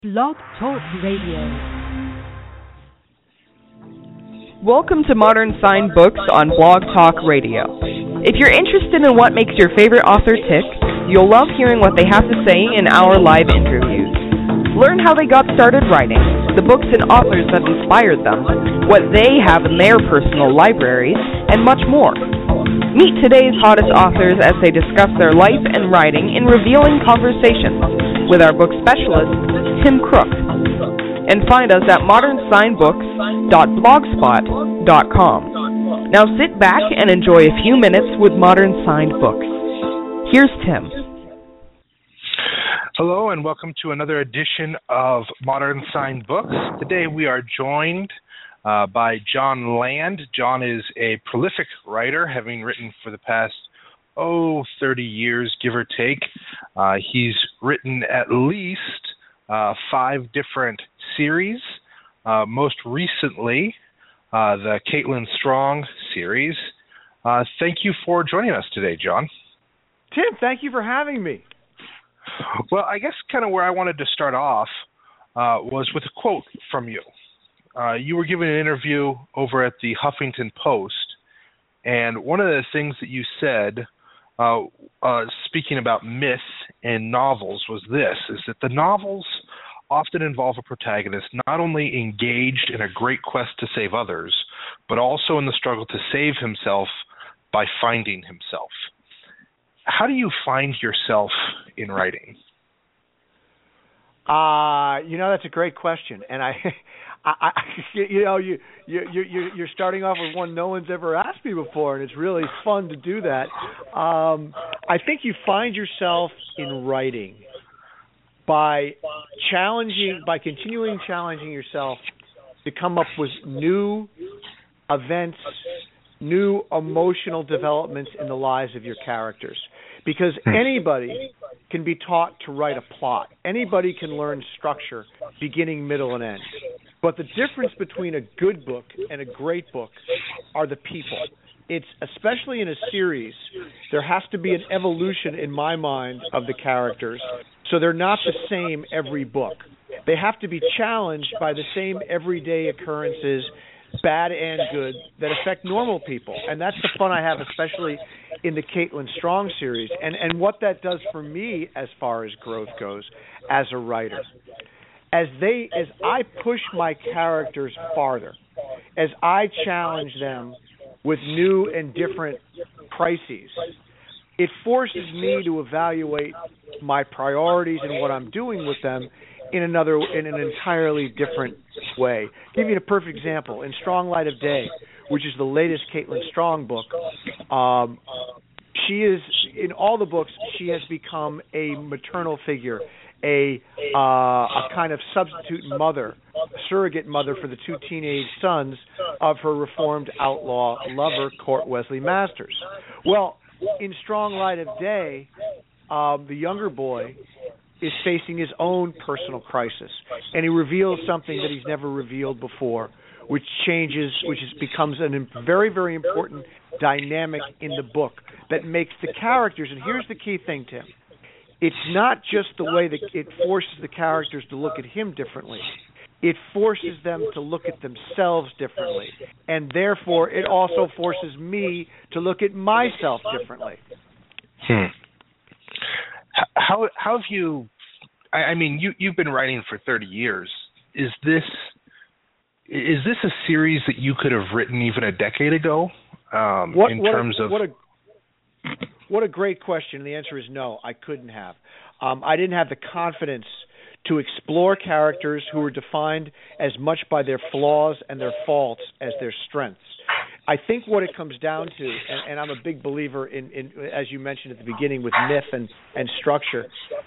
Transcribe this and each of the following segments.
Blog Talk Radio. Welcome to Modern Sign Books on Blog Talk Radio. If you're interested in what makes your favorite author tick, you'll love hearing what they have to say in our live interviews. Learn how they got started writing, the books and authors that inspired them, what they have in their personal libraries, and much more. Meet today's hottest authors as they discuss their life and writing in revealing conversations with our book specialist, Tim Crook. And find us at modernsignbooks.blogspot.com. Now sit back and enjoy a few minutes with Modern Signed Books. Here's Tim. Hello and welcome to another edition of Modern Signed Books. Today we are joined by John Land. John is a prolific writer, having written for the past 30 years, give or take. He's written at least 5 different series, most recently the Caitlin Strong series. Thank you for joining us today, John. Tim, thank you for having me. Well, I guess kind of where I wanted to start off was with a quote from you. You were given an interview over at the Huffington Post, and one of the things that you said, speaking about myth in novels, was this, is that the novels often involve a protagonist not only engaged in a great quest to save others, but also in the struggle to save himself by finding himself. How do you find yourself in writing? That's a great question, and you're starting off with one no one's ever asked me before, and it's really fun to do that. I think you find yourself in writing by continuing challenging yourself to come up with new events, new emotional developments in the lives of your characters. Because anybody can be taught to write a plot. Anybody can learn structure, beginning, middle, and end. But the difference between a good book and a great book are the people. It's, especially in a series, there has to be an evolution in my mind of the characters, so they're not the same every book. They have to be challenged by the same everyday occurrences, bad and good, that affect normal people. And that's the fun I have, especially in the Caitlin Strong series, and what that does for me as far as growth goes as a writer. As I push my characters farther, as I challenge them with new and different crises, it forces me to evaluate my priorities and what I'm doing with them in an entirely different way. I'll give you a perfect example. In Strong Light of Day, which is the latest Caitlin Strong book, she is, in all the books, she has become a maternal figure, a kind of substitute mother, surrogate mother for the 2 teenage sons of her reformed outlaw lover, Court Wesley Masters. Well, in Strong Light of Day, the younger boy is facing his own personal crisis, and he reveals something that he's never revealed before, which becomes a very, very important dynamic in the book that makes the characters, and here's the key thing, Tim, it's not just the way that it forces the characters to look at him differently. It forces them to look at themselves differently, and therefore it also forces me to look at myself differently. How have you? I mean, you've been writing for 30 years. Is this a series that you could have written even a decade ago? What a great question. The answer is no, I couldn't have. I didn't have the confidence to explore characters who were defined as much by their flaws and their faults as their strengths. I think what it comes down to, and I'm a big believer in, as you mentioned at the beginning, with myth and structure,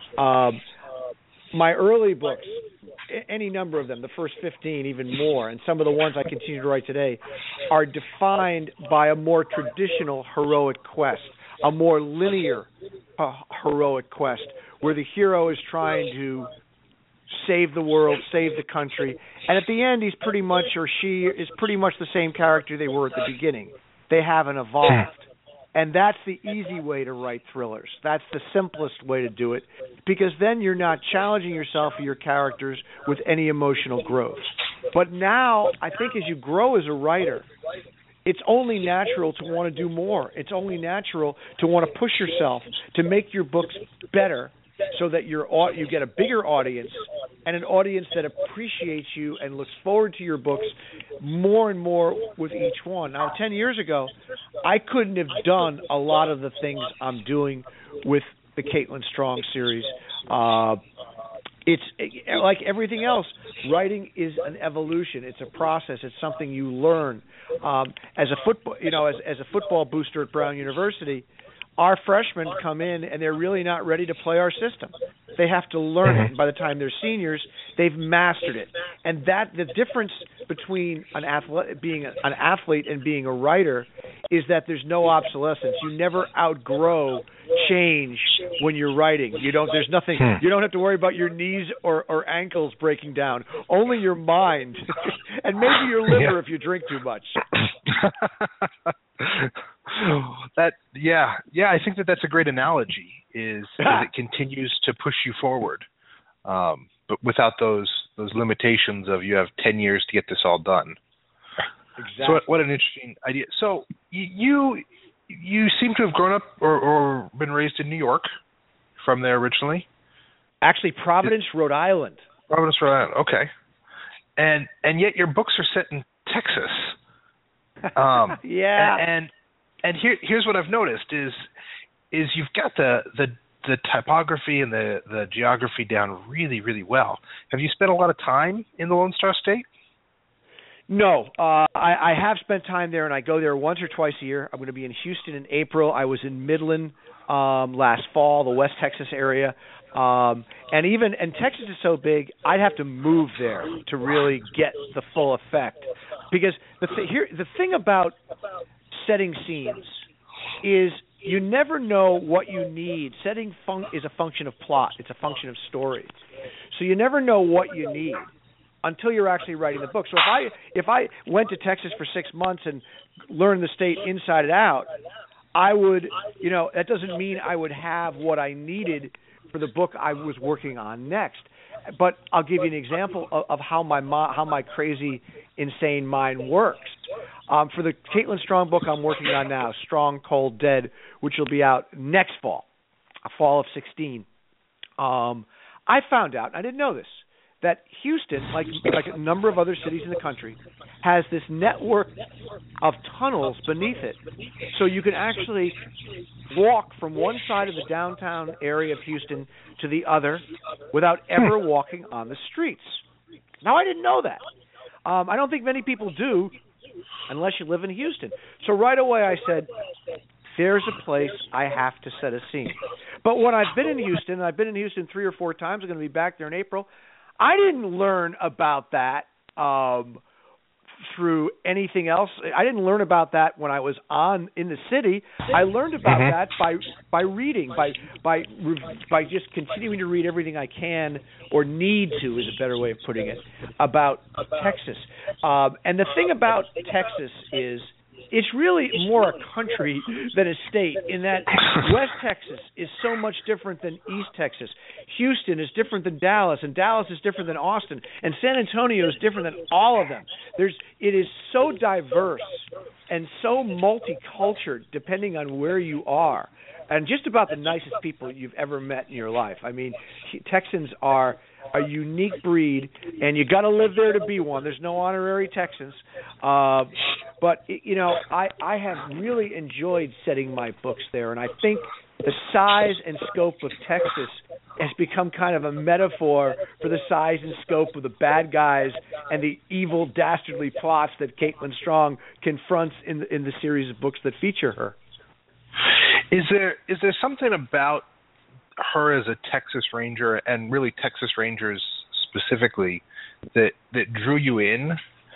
my early books, any number of them, the first 15, even more, and some of the ones I continue to write today, are defined by a more traditional heroic quest, a more linear heroic quest, where the hero is trying to save the world, save the country, and at the end he's pretty much, or she is pretty much the same character they were at the beginning. They haven't evolved. And that's the easy way to write thrillers. That's the simplest way to do it, because then you're not challenging yourself or your characters with any emotional growth. But now, I think as you grow as a writer, it's only natural to want to do more. It's only natural to want to push yourself to make your books better, so that you get a bigger audience, and an audience that appreciates you and looks forward to your books more and more with each one. Now, 10 years ago, I couldn't have done a lot of the things I'm doing with the Caitlin Strong series. It's like everything else. Writing is an evolution. It's a process. It's something you learn. As a football booster at Brown University, our freshmen come in and they're really not ready to play our system. They have to learn it. And by the time they're seniors, they've mastered it. And the difference between being an athlete and being a writer is that there's no obsolescence. You never outgrow change when you're writing. There's nothing. You don't have to worry about your knees or ankles breaking down. Only your mind, and maybe your liver if you drink too much. I think that's a great analogy. Is it continues to push you forward, but without those limitations of you have 10 years to get this all done. Exactly. So what an interesting idea. So you seem to have grown up or been raised in New York, from there originally. Actually, Providence, Rhode Island. Providence, Rhode Island. Okay, and yet your books are set in Texas. Yeah. And here's what I've noticed is you've got the typography and the geography down really, really well. Have you spent a lot of time in the Lone Star State? No, I have spent time there, and I go there once or twice a year. I'm going to be in Houston in April. I was in Midland last fall, the West Texas area. And Texas is so big, I'd have to move there to really get the full effect. Because the thing about setting scenes is you never know what you need. Setting is a function of plot. It's a function of story. So you never know what you need until you're actually writing the book. So if I went to Texas for 6 months and learned the state inside and out, I would, that doesn't mean I would have what I needed for the book I was working on next. But I'll give you an example of how my crazy, insane mind works. For the Caitlin Strong book I'm working on now, Strong, Cold, Dead, which will be out next fall of 2016, I found out, I didn't know this, that Houston, like a number of other cities in the country, has this network of tunnels beneath it. So you can actually walk from one side of the downtown area of Houston to the other without ever walking on the streets. Now, I didn't know that. I don't think many people do unless you live in Houston. So right away I said, there's a place I have to set a scene. But when I've been in Houston, and I've been in Houston 3 or 4 times, I'm going to be back there in April, I didn't learn about that through anything else. I didn't learn about that when I was in the city. I learned about that by reading, by just continuing to read everything I can or need to, is a better way of putting it, about Texas. And the thing about Texas is it's really more a country than a state, in that West Texas is so much different than East Texas. Houston is different than Dallas, and Dallas is different than Austin, and San Antonio is different than all of them. It is so diverse and so multicultural depending on where you are, and just about the nicest people you've ever met in your life. I mean, Texans are a unique breed, and you got to live there to be one. There's no honorary Texans, but I have really enjoyed setting my books there, and I think the size and scope of Texas has become kind of a metaphor for the size and scope of the bad guys and the evil, dastardly plots that Caitlin Strong confronts in the series of books that feature her. Is there something about her as a Texas Ranger, and really Texas Rangers specifically, that drew you in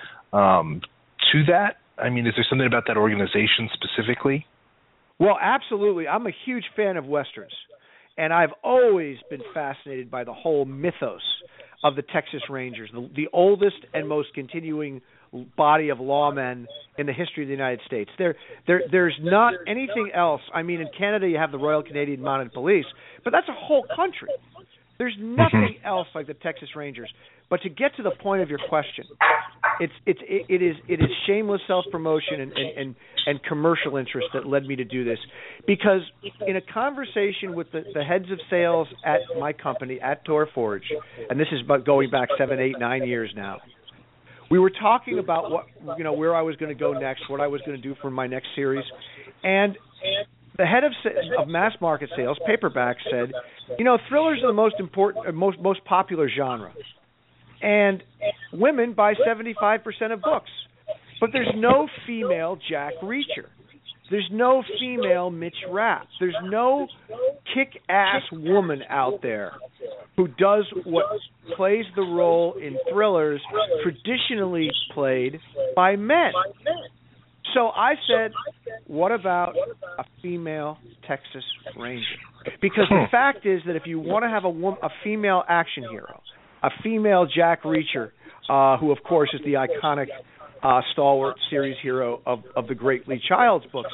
to that? I mean, is there something about that organization specifically? Well, absolutely. I'm a huge fan of Westerns, and I've always been fascinated by the whole mythos of the Texas Rangers, the oldest and most continuing body of lawmen in the history of the United States. There's not anything else. I mean, in Canada you have the Royal Canadian Mounted Police, but that's a whole country. There's nothing else like the Texas Rangers. But to get to the point of your question, it is shameless self-promotion and commercial interest that led me to do this. Because in a conversation with the heads of sales at my company, at Tor Forge, and this is going back 7, 8, 9 years now, we were talking about where I was going to go next, what I was going to do for my next series, and the head of mass market sales, paperback, said, thrillers are the most important, most popular genre, and women buy 75% of books, but there's no female Jack Reacher. There's no female Mitch Rapp. There's no kick-ass woman out there who does what plays the role in thrillers traditionally played by men. So I said, what about a female Texas Ranger? Because the fact is that if you want to have a female action hero, a female Jack Reacher, who of course is the iconic stalwart series hero of the great Lee Childs books,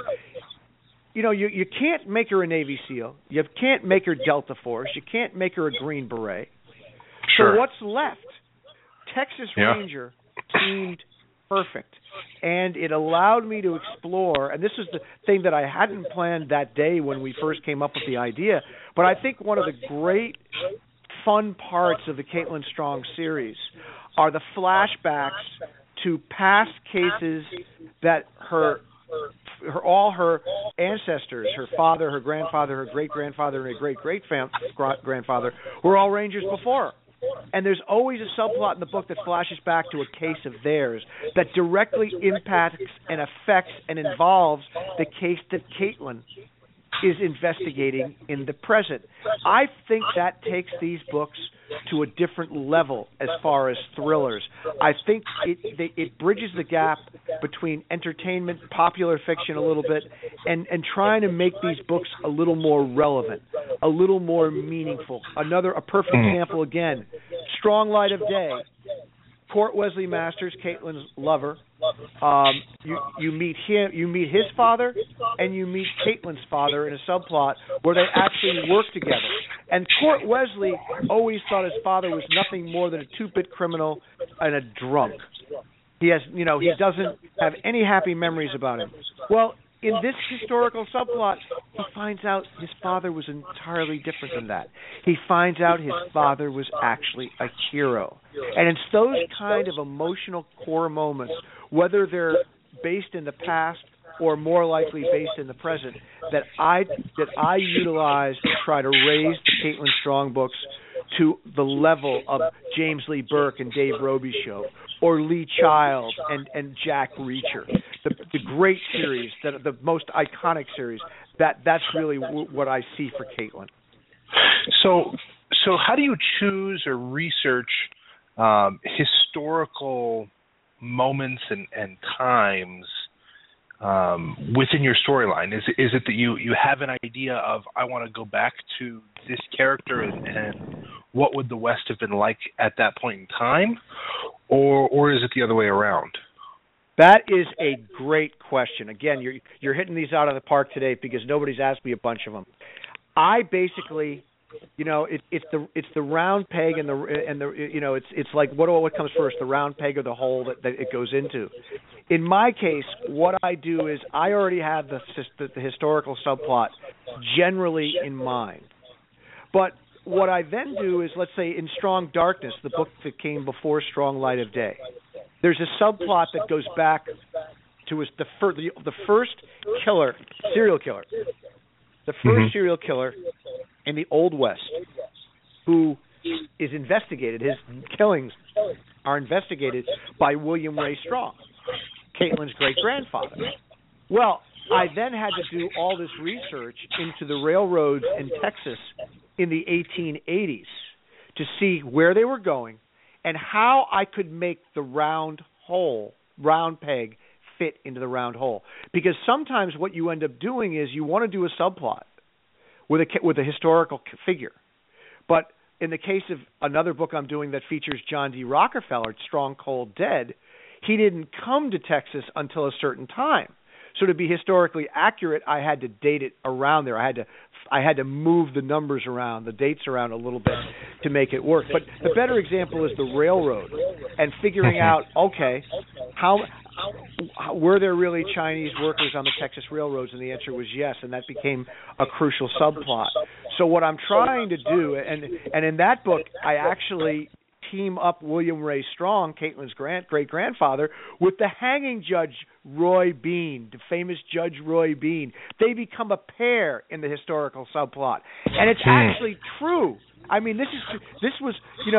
you can't make her a Navy SEAL. You can't make her Delta Force. You can't make her a Green Beret. Sure. So what's left? Texas Ranger seemed perfect. And it allowed me to explore, and this is the thing that I hadn't planned that day when we first came up with the idea, but I think one of the great fun parts of the Caitlin Strong series are the flashbacks to past cases that all her ancestors, her father, her grandfather, her great-grandfather, and her great-great-grandfather were all Rangers before her. And there's always a subplot in the book that flashes back to a case of theirs that directly impacts and affects and involves the case that Caitlin is investigating in the present. I think that takes these books to a different level as far as thrillers. I think it bridges the gap between entertainment, popular fiction a little bit, and trying to make these books a little more relevant, a little more meaningful. A perfect example again, Strong Light of Day. Court Wesley Masters, Caitlin's lover. You meet him, you meet his father, and you meet Caitlin's father in a subplot where they actually work together. And Court Wesley always thought his father was nothing more than a two-bit criminal and a drunk. He doesn't have any happy memories about him. Well, in this historical subplot, he finds out his father was entirely different than that. He finds out his father was actually a hero. And it's those kind of emotional core moments, whether they're based in the past or more likely based in the present, that I utilize to try to raise the Caitlin Strong books to the level of James Lee Burke and Dave Robichaud, or Lee Child and Jack Reacher, the great series, the most iconic series. That's really what I see for Caitlin. So how do you choose or research historical moments and times within your storyline? Is it that you have an idea of, I want to go back to this character and what would the West have been like at that point in time, or is it the other way around? That is a great question. Again, you're hitting these out of the park today because nobody's asked me a bunch of them. I basically, it's the round peg and the it's like what comes first, the round peg or the hole that it goes into. In my case, what I do is I already have the historical subplot generally in mind, but what I then do is, let's say in Strong Darkness, the book that came before Strong Light of Day, there's a subplot that goes back to the first serial killer in the Old West, who is investigated. His killings are investigated by William Ray Strong, Caitlin's great-grandfather. Well, I then had to do all this research into the railroads in Texas in the 1880s to see where they were going and how I could make the round peg fit into the round hole. Because sometimes what you end up doing is you want to do a subplot with a historical figure, but in the case of another book I'm doing that features John D. Rockefeller, Strong Cold Dead, he didn't come to Texas until a certain time. So to be historically accurate, I had to date it around there. I had to move the numbers around, the dates around a little bit to make it work. But the better example is the railroad and figuring out, okay, how were there really Chinese workers on the Texas railroads? And the answer was yes, and that became a crucial subplot. So what I'm trying to do, and in that book, I actually team up William Ray Strong, Caitlin's great-grandfather, with the hanging judge Roy Bean, the famous Judge Roy Bean. They become a pair in the historical subplot, and it's actually true. I mean, this was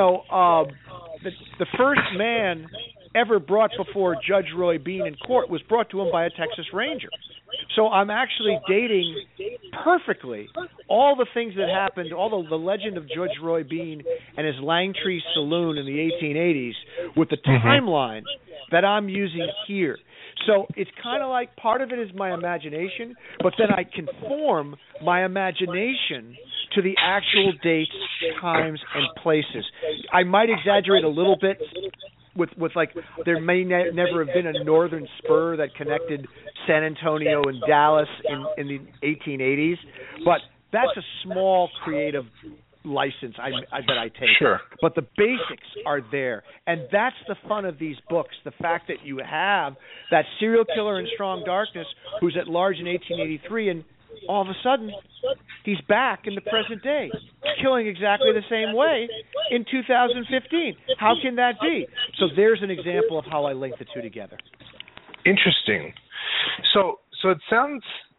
the first man ever brought before Judge Roy Bean in court was brought to him by a Texas Ranger. So I'm actually dating perfectly all the things that happened, all the legend of Judge Roy Bean and his Langtree Saloon in the 1880s with the timeline that I'm using here. So it's kind of like part of it is my imagination, but then I conform my imagination to the actual dates, times, and places. I might exaggerate a little bit with like there may never have been a northern spur that connected San Antonio and Dallas in the 1880s, but that's a small creative license that I take. Sure. But the basics are there, and that's the fun of these books, the fact that you have that serial killer in Strong Darkness who's at large in 1883, and all of a sudden he's back in the present day, killing exactly the same way in 2015. How can that be? So there's an example of how I link the two together. Interesting. So it sounds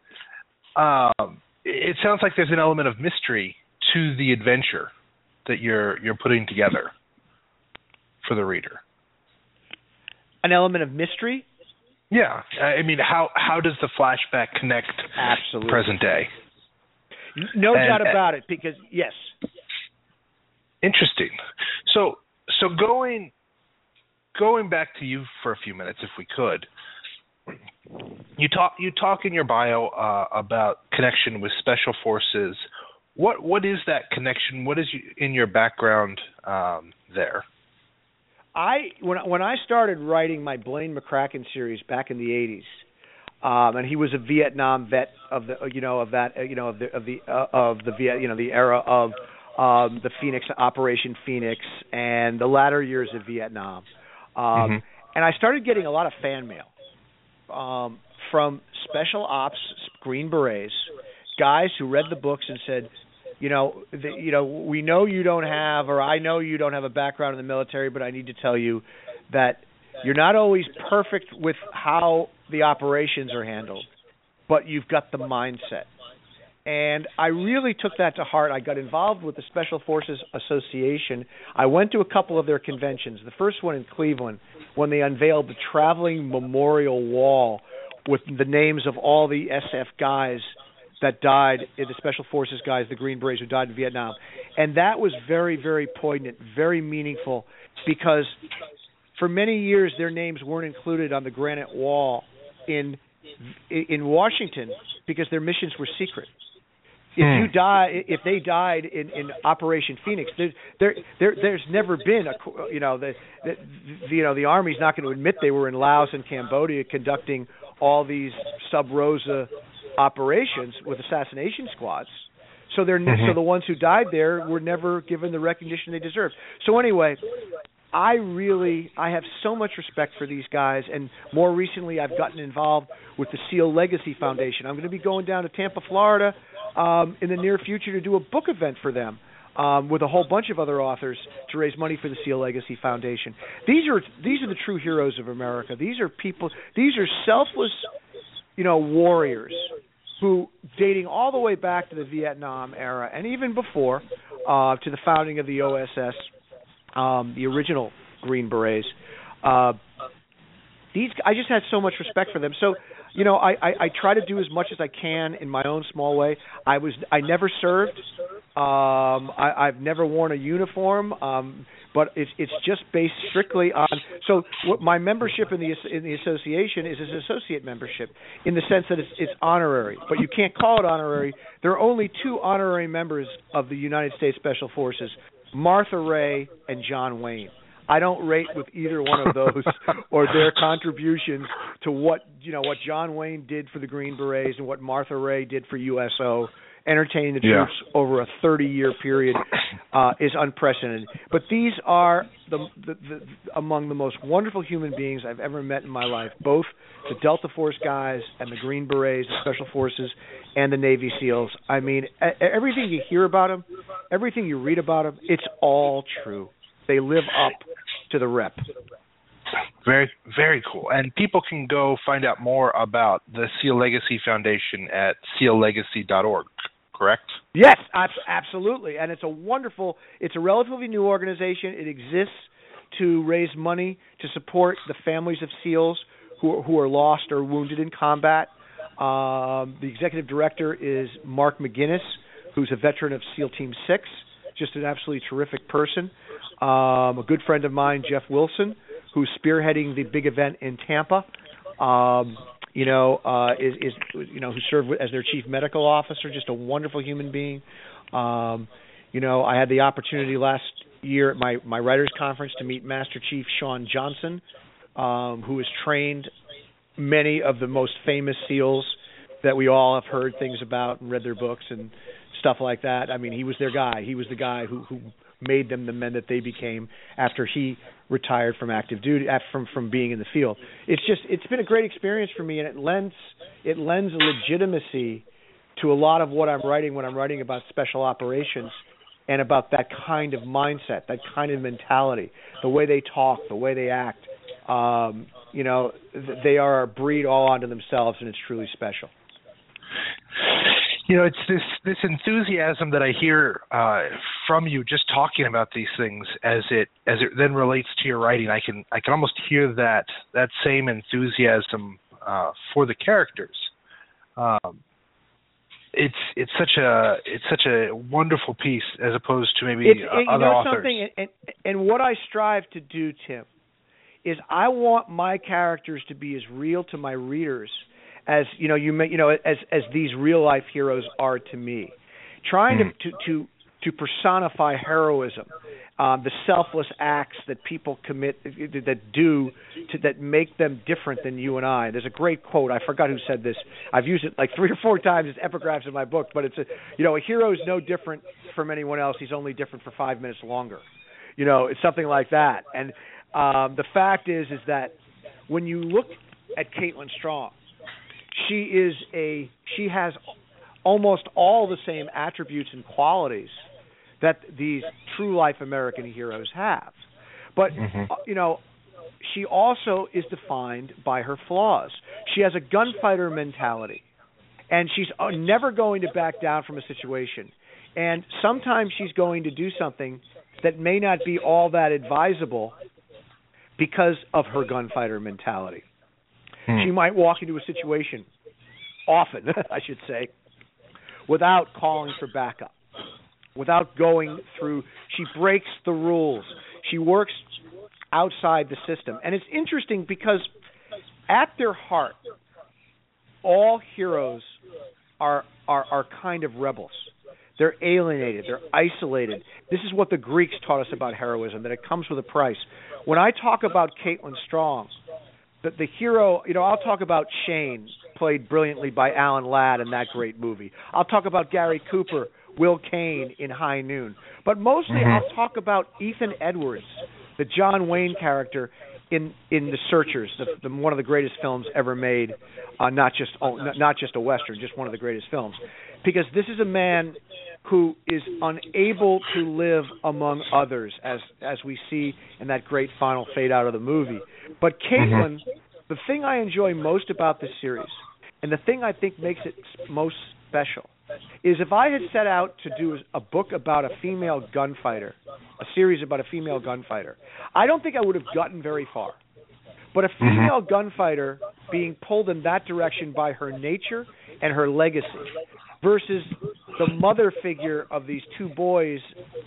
like there's an element of mystery to the adventure that you're putting together for the reader. An element of mystery? Yeah. I mean, how does the flashback connect Absolutely. Present day? No doubt about it, because, yes. Interesting. So going back to you for a few minutes, if we could. You talk in your bio about connection with special forces. What is that connection? What is in your background there? When I started writing my Blaine McCracken series back in the 80s, and he was a Vietnam vet of the era of the Phoenix Operation Phoenix and the latter years of Vietnam, and I started getting a lot of fan mail from special ops Green Berets, guys who read the books and said, we know you don't have, or I know you don't have a background in the military, but I need to tell you that you're not always perfect with how the operations are handled, but you've got the mindset. And I really took that to heart. I got involved with the Special Forces Association. I went to a couple of their conventions. The first one in Cleveland, when they unveiled the traveling memorial wall with the names of all the SF guys that died, the Special Forces guys, the Green Berets who died in Vietnam. And that was very, very poignant, very meaningful, because for many years their names weren't included on the granite wall in Washington because their missions were secret. If they died in Operation Phoenix, there's never been the Army's not going to admit they were in Laos and Cambodia conducting all these sub rosa operations with assassination squads. So so the ones who died there were never given the recognition they deserved. So anyway, I have so much respect for these guys, and more recently I've gotten involved with the SEAL Legacy Foundation. I'm going to be going down to Tampa, Florida in the near future to do a book event for them with a whole bunch of other authors to raise money for the SEAL Legacy Foundation. These are the true heroes of America. These are people, these are selfless, warriors who, dating all the way back to the Vietnam era and even before, to the founding of the OSS, the original Green Berets, I just had so much respect for them. So, I try to do as much as I can in my own small way. I never served. I've never worn a uniform. But it's just based strictly on. So my membership in the association is an associate membership in the sense that it's honorary, but you can't call it honorary. There are only 2 honorary members of the United States Special Forces, Martha Raye and John Wayne. I don't rate with either one of those or their contributions to what John Wayne did for the Green Berets and what Martha Raye did for USO, entertaining the troops over a 30-year period, is unprecedented. But these are among the most wonderful human beings I've ever met in my life, both the Delta Force guys and the Green Berets, the Special Forces, and the Navy SEALs. I mean, everything you hear about them, everything you read about them, it's all true. They live up to the rep. Very, very cool. And people can go find out more about the SEAL Legacy Foundation at seallegacy.org, correct? Yes, absolutely. And it's a relatively new organization. It exists to raise money to support the families of SEALs who are lost or wounded in combat. The executive director is Mark McGinnis, who's a veteran of SEAL Team 6, just an absolutely terrific person. A good friend of mine, Jeff Wilson, who's spearheading the big event in Tampa, who served as their chief medical officer, just a wonderful human being. I had the opportunity last year at my writers' conference to meet Master Chief Sean Johnson, who has trained many of the most famous SEALs that we all have heard things about and read their books and stuff like that. I mean, he was their guy. He was the guy who made them the men that they became after he retired from active duty, from being in the field. It's been a great experience for me, and it lends a legitimacy to a lot of what I'm writing when I'm writing about special operations and about that kind of mindset, that kind of mentality, the way they talk, the way they act. They are a breed all unto themselves, and it's truly special. It's this enthusiasm that I hear from you just talking about these things as it then relates to your writing. I can almost hear that same enthusiasm for the characters. It's such a wonderful piece as opposed to maybe other authors. And what I strive to do, Tim, is I want my characters to be as real to my readers as as these real life heroes are to me, trying to personify heroism, the selfless acts that people commit that make them different than you and I. There's a great quote. I forgot who said this. I've used it like 3 or 4 times as epigraphs in my book. But it's a hero is no different from anyone else. He's only different for 5 minutes longer. It's something like that. And the fact is that when you look at Caitlin Strong, she has almost all the same attributes and qualities that these true life American heroes have. But she also is defined by her flaws. She has a gunfighter mentality, and she's never going to back down from a situation. And sometimes she's going to do something that may not be all that advisable because of her gunfighter mentality. She might walk into a situation, often, I should say, without calling for backup, without going through. She breaks the rules. She works outside the system. And it's interesting because at their heart, all heroes are kind of rebels. They're alienated. They're isolated. This is what the Greeks taught us about heroism, that it comes with a price. When I talk about Caitlin Strong, the hero, I'll talk about Shane, played brilliantly by Alan Ladd in that great movie. I'll talk about Gary Cooper, Will Kane in High Noon. But mostly I'll talk about Ethan Edwards, the John Wayne character in The Searchers, one of the greatest films ever made, not just a Western, just one of the greatest films. Because this is a man who is unable to live among others, as we see in that great final fade out of the movie. But Caitlin, the thing I enjoy most about this series, and the thing I think makes it most special, is if I had set out to do a book about a female gunfighter, a series about a female gunfighter, I don't think I would have gotten very far. But a female gunfighter being pulled in that direction by her nature and her legacy versus the mother figure of these 2 boys,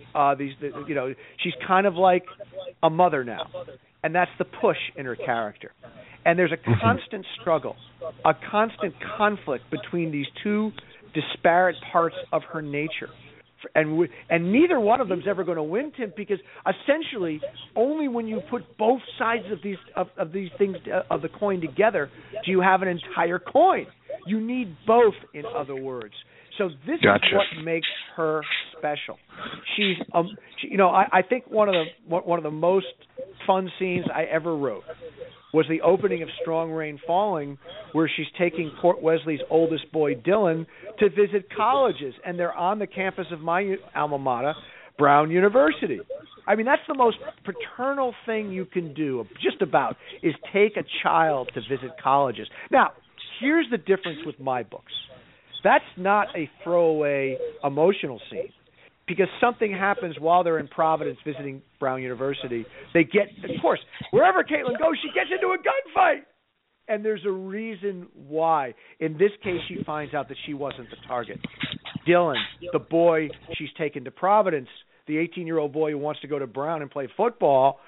she's kind of like a mother now. And that's the push in her character. And there's a constant struggle, a constant conflict between these 2 disparate parts of her nature And neither one of them's ever going to win, Tim, because essentially only when you put both sides of these things of the coin together do you have an entire coin. You need both, in other words. So this Gotcha. is what makes her special. She's, I think one of the most fun scenes I ever wrote was the opening of Strong Rain Falling, where she's taking Port Wesley's oldest boy, Dylan, to visit colleges, and they're on the campus of my alma mater, Brown University. I mean, that's the most paternal thing you can do, just about, is take a child to visit colleges. Now, here's the difference with my books. That's not a throwaway emotional scene, because something happens while they're in Providence visiting Brown University. They get, of course, wherever Caitlin goes, she gets into a gunfight. And there's a reason why. In this case, she finds out that she wasn't the target. Dylan, the boy she's taken to Providence, the 18-year-old boy who wants to go to Brown and play football,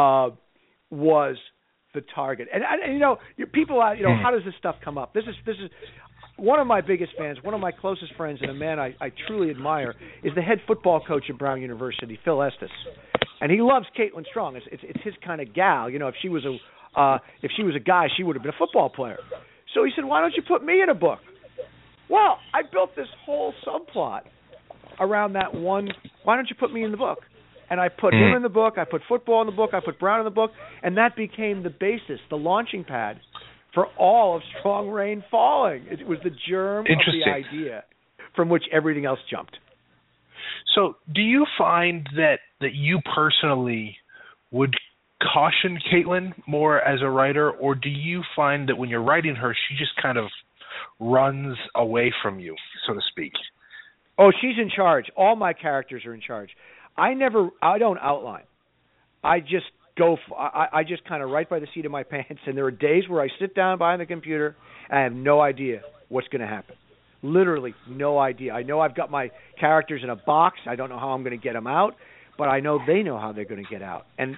was the target. And people, how does this stuff come up? This is one of my biggest fans, one of my closest friends, and a man I truly admire, is the head football coach at Brown University, Phil Estes, and he loves Caitlin Strong. It's his kind of gal. If she was a guy, she would have been a football player. So he said, "Why don't you put me in a book?" Well, I built this whole subplot around that one. Why don't you put me in the book? And I put him in the book. I put football in the book. I put Brown in the book, and that became the basis, the launching pad for all of Strong Rain Falling. It was the germ of the idea from which everything else jumped. So do you find that you personally would caution Caitlin more as a writer, or do you find that when you're writing her, she just kind of runs away from you, so to speak? Oh, she's in charge. All my characters are in charge. I don't outline. I just I just kind of write by the seat of my pants, and there are days where I sit down behind the computer and I have no idea what's going to happen. Literally no idea. I know I've got my characters in a box. I don't know how I'm going to get them out, but I know they know how they're going to get out. And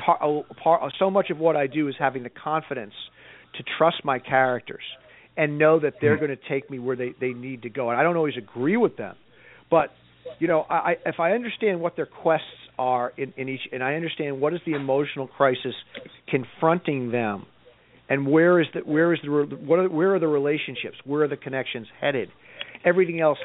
so much of what I do is having the confidence to trust my characters and know that they're going to take me where they need to go. And I don't always agree with them, but if I understand what their quests are in each, and I understand what is the emotional crisis confronting them, and where are the relationships, where are the connections headed, everything else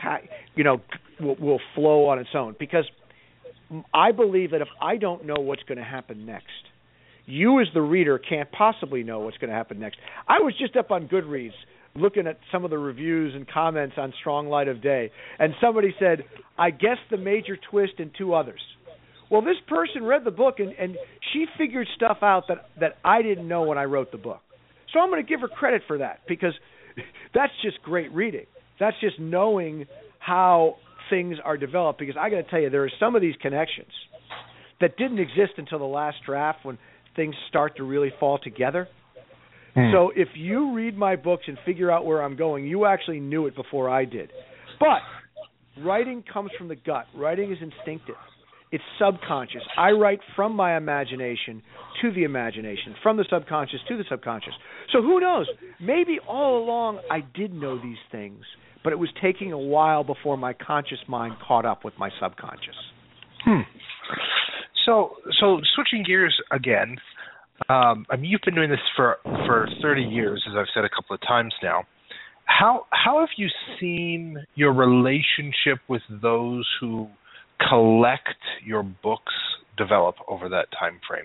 will flow on its own. Because I believe that if I don't know what's going to happen next, you as the reader can't possibly know what's going to happen next. I was just up on Goodreads looking at some of the reviews and comments on Strong Light of Day, and somebody said, "I guessed the major twist and two others." Well, this person read the book, and she figured stuff out that I didn't know when I wrote the book. So I'm going to give her credit for that, because that's just great reading. That's just knowing how things are developed, because I got to tell you, there are some of these connections that didn't exist until the last draft, when things start to really fall together. So if you read my books and figure out where I'm going, you actually knew it before I did. But writing comes from the gut. Writing is instinctive. It's subconscious. I write from my imagination to the imagination, from the subconscious to the subconscious. So who knows? Maybe all along I did know these things, but it was taking a while before my conscious mind caught up with my subconscious. So switching gears again, you've been doing this for 30 years, as I've said a couple of times now. How have you seen your relationship with those who collect your books develop over that time frame?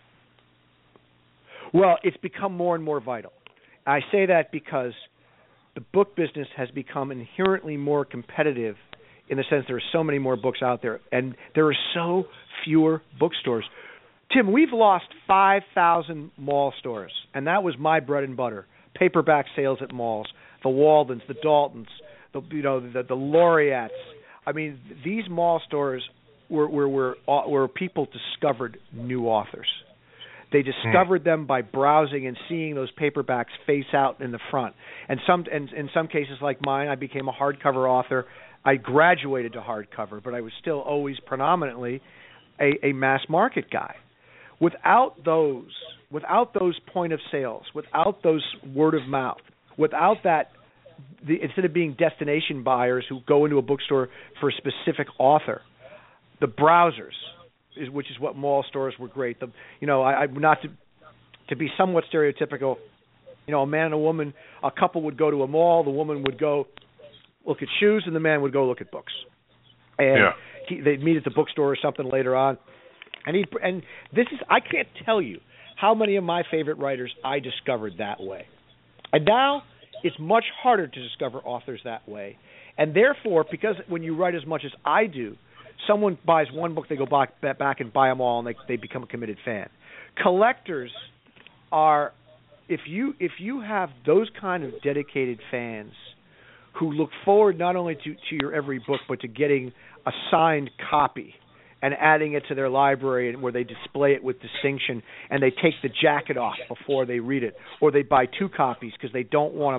Well, it's become more and more vital. I say that because the book business has become inherently more competitive, in the sense there are so many more books out there, and there are so fewer bookstores. Tim, we've lost 5,000 mall stores, and that was my bread and butter. Paperback sales at malls, the Waldens, the Daltons, the Laureates. I mean, these mall stores where people discovered new authors. They discovered them by browsing and seeing those paperbacks face out in the front. And in some cases like mine, I became a hardcover author. I graduated to hardcover, but I was still always predominantly a mass market guy. Without those point of sales, without those word of mouth, without instead of being destination buyers who go into a bookstore for a specific author, the browsers, which is what mall stores were great. I'm not to be somewhat stereotypical. A man and a woman, a couple would go to a mall. The woman would go look at shoes, and the man would go look at books. And they'd meet at the bookstore or something later on. And this is, I can't tell you how many of my favorite writers I discovered that way. And now it's much harder to discover authors that way. And therefore, because when you write as much as I do, someone buys one book, they go back and buy them all, and they become a committed fan. Collectors are, if you have those kind of dedicated fans who look forward not only to your every book, but to getting a signed copy and adding it to their library, and where they display it with distinction, and they take the jacket off before they read it, or they buy two copies because they don't want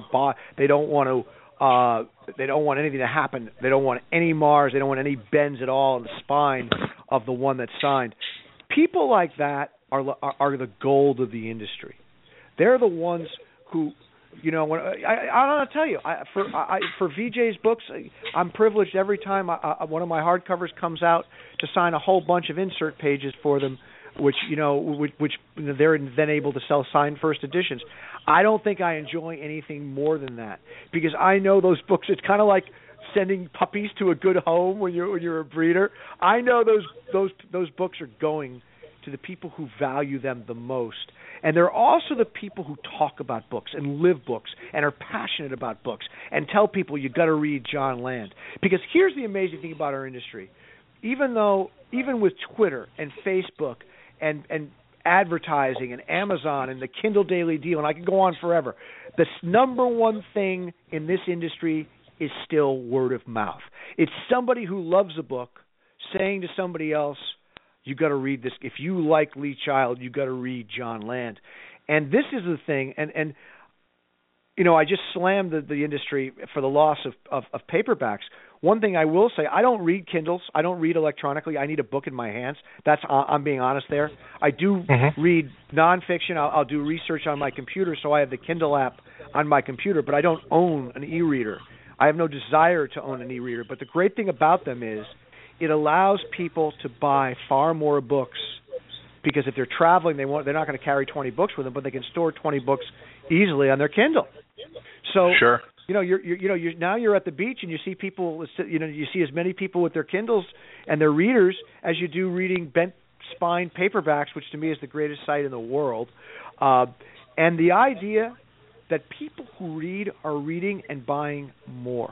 anything to happen. They don't want any Mars. They don't want any bends at all in the spine of the one that's signed. People like that are the gold of the industry. They're the ones who, when I don't tell you, for VJ's books, I'm privileged every time one of my hardcovers comes out to sign a whole bunch of insert pages for them, which they're then able to sell signed first editions. I don't think I enjoy anything more than that, because I know those books. It's kind of like sending puppies to a good home when you're a breeder. I know those books are going to the people who value them the most. And they're also the people who talk about books and live books and are passionate about books and tell people you got to read John Land. Because here's the amazing thing about our industry. Even with Twitter and Facebook and advertising and Amazon and the Kindle Daily Deal, and I can go on forever, the number one thing in this industry is still word of mouth. It's somebody who loves a book saying to somebody else, you got to read this. If you like Lee Child, you got to read John Land. And this is the thing. And I just slammed the industry for the loss of paperbacks. One thing I will say, I don't read Kindles. I don't read electronically. I need a book in my hands. I'm being honest there. I do read nonfiction. I'll do research on my computer, so I have the Kindle app on my computer, but I don't own an e-reader. I have no desire to own an e-reader. But the great thing about them is it allows people to buy far more books, because if they're traveling, they're not going to carry 20 books with them, but they can store 20 books easily on their Kindle. So, sure. Now you're at the beach and you see people. You see as many people with their Kindles and their readers as you do reading bent spine paperbacks, which to me is the greatest sight in the world. And the idea that people who read are reading and buying more.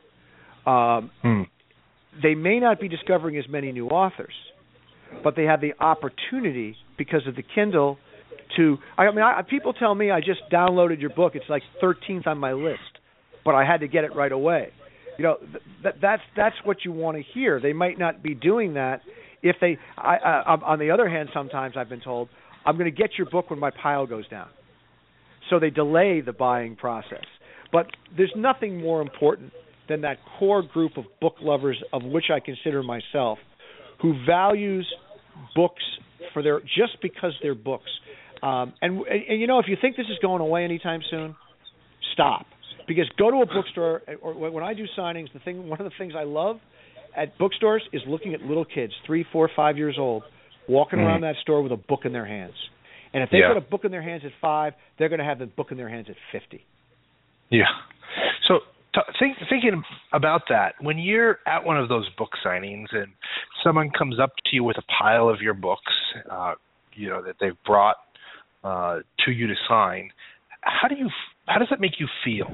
They may not be discovering as many new authors, but they have the opportunity because of the Kindle to. People tell me I just downloaded your book. It's like 13th on my list, but I had to get it right away. That's what you want to hear. They might not be doing that if they. On the other hand, sometimes I've been told I'm going to get your book when my pile goes down, so they delay the buying process. But there's nothing more important than that core group of book lovers, of which I consider myself, who values books just because they're books. And if you think this is going away anytime soon, stop. Because go to a bookstore, or when I do signings, one of the things I love at bookstores is looking at little kids, 3, 4, 5 years old, walking around that store with a book in their hands. And if they've got a book in their hands at 5, they're going to have the book in their hands at 50. Yeah. So thinking about that, when you're at one of those book signings and someone comes up to you with a pile of your books, that they've brought to you to sign, how does that make you feel?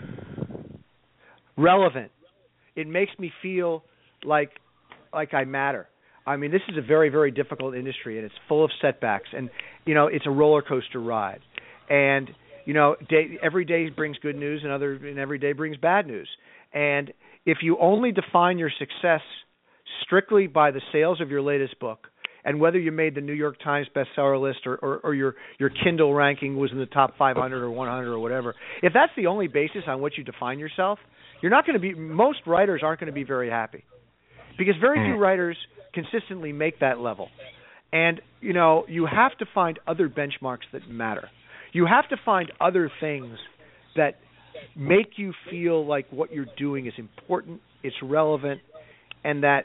Relevant. It makes me feel like I matter. I mean, this is a very, very difficult industry, and it's full of setbacks, and it's a roller coaster ride, and every day brings good news, and every day brings bad news. And if you only define your success strictly by the sales of your latest book, and whether you made the New York Times bestseller list or your Kindle ranking was in the top 500 or 100 or whatever, if that's the only basis on which you define yourself, you're not going to be. Most writers aren't going to be very happy, because very few writers consistently make that level. And you have to find other benchmarks that matter. You have to find other things that make you feel like what you're doing is important, it's relevant, and that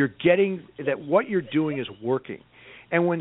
what you're doing is working. And when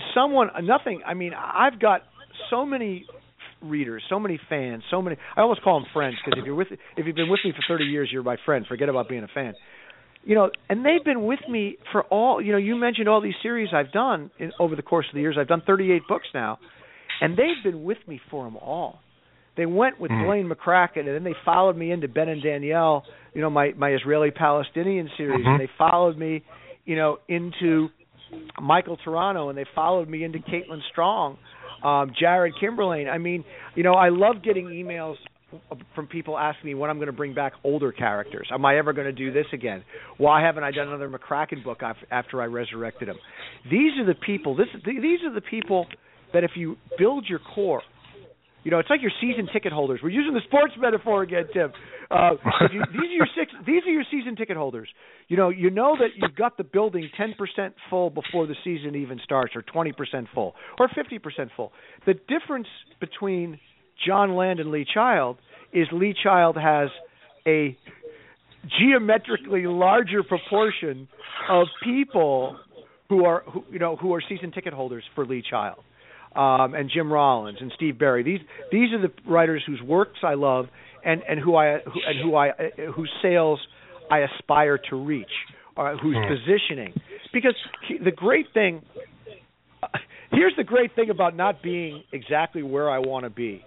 I've got so many readers, so many fans, I almost call them friends, because if you've been with me for 30 years, you're my friend. Forget about being a fan. And they've been with me for all, you mentioned all these series I've done over the course of the years. I've done 38 books now, and they've been with me for them all. They went with Blaine McCracken, and then they followed me into Ben and Danielle, my Israeli-Palestinian series, and they followed me, into Michael Toronto, and they followed me into Caitlin Strong, Jared Kimberlane. I love getting emails from people asking me when I'm going to bring back older characters. Am I ever going to do this again? Why haven't I done another McCracken book after I resurrected him? These are the people. These are the people that if you build your core, it's like your season ticket holders. We're using the sports metaphor again, Tim. These are your season ticket holders. You know that you've got the building 10% full before the season even starts, or 20% full, or 50% full. The difference between John Land and Lee Child is Lee Child has a geometrically larger proportion of people who are season ticket holders for Lee Child, and Jim Rollins and Steve Berry. These are the writers whose works I love and whose sales I aspire to reach, whose positioning. Because the great thing, here's the great thing about not being exactly where I want to be.